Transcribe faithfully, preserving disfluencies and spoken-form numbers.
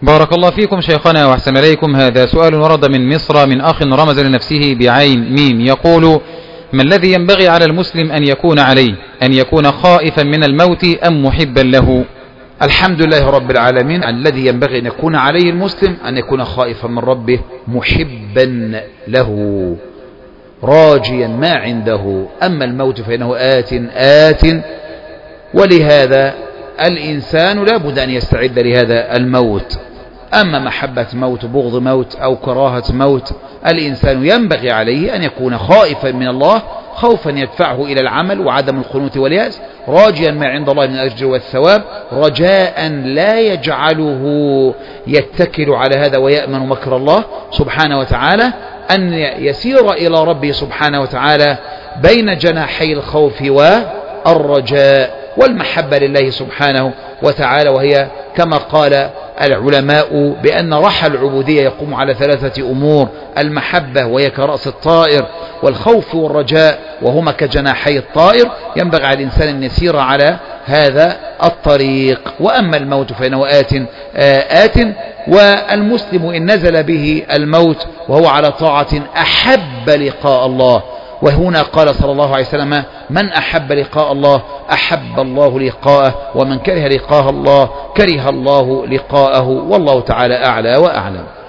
بارك الله فيكم شيخنا وأحسن إليكم. هذا سؤال ورد من مصر من أخ رمز لنفسه بعين ميم، يقول: ما الذي ينبغي على المسلم أن يكون عليه؟ أن يكون خائفا من الموت أم محبا له؟ الحمد لله رب العالمين. الذي ينبغي أن يكون عليه المسلم أن يكون خائفا من ربه، محبا له، راجيا ما عنده. أما الموت فإنه آت آت، ولهذا الإنسان لا بد أن يستعد لهذا الموت. أما محبة موت، بغض موت، أو كراهة موت، الإنسان ينبغي عليه أن يكون خائفا من الله، خوفا يدفعه إلى العمل وعدم القنوط واليأس، راجيا ما عند الله من الأجر والثواب، رجاء لا يجعله يتكل على هذا ويأمن مكر الله سبحانه وتعالى، أن يسير إلى ربه سبحانه وتعالى بين جناحي الخوف والرجاء والمحبة لله سبحانه وتعالى، وهي كما قال العلماء بأن رحى العبودية يقوم على ثلاثة أمور: المحبة وهي كرأس الطائر، والخوف والرجاء وهما كجناحي الطائر. ينبغي على الإنسان أن يسير على هذا الطريق. وأما الموت فإنه آت آت، والمسلم إن نزل به الموت وهو على طاعة أحب لقاء الله. وهنا قال صلى الله عليه وسلم: من أحب لقاء الله أحب الله لقاءه، ومن كره لقاء الله كره الله لقاءه، والله تعالى أعلى وأعلم.